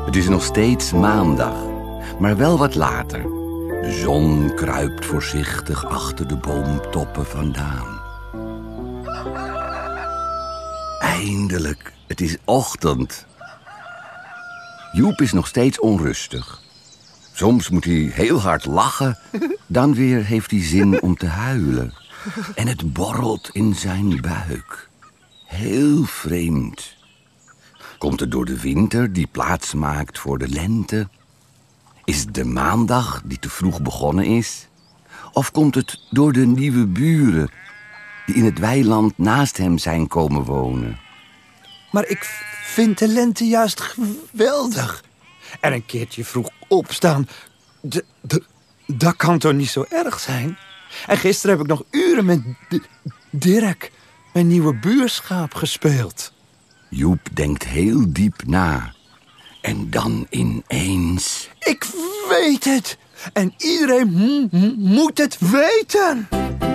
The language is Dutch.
Het is nog steeds maandag, maar wel wat later. De zon kruipt voorzichtig achter de boomtoppen vandaan. Eindelijk, het is ochtend. Joep is nog steeds onrustig. Soms moet hij heel hard lachen, dan weer heeft hij zin om te huilen. En het borrelt in zijn buik. Heel vreemd. Komt het door de winter die plaats maakt voor de lente? Is het de maandag die te vroeg begonnen is? Of komt het door de nieuwe buren die in het weiland naast hem zijn komen wonen? Maar ik vind de lente juist geweldig. En een keertje vroeg opstaan, dat kan toch niet zo erg zijn? En gisteren heb ik nog uren met Dirk, mijn nieuwe buurschaap, gespeeld. Joep denkt heel diep na. En dan ineens... Ik weet het! En iedereen moet het weten!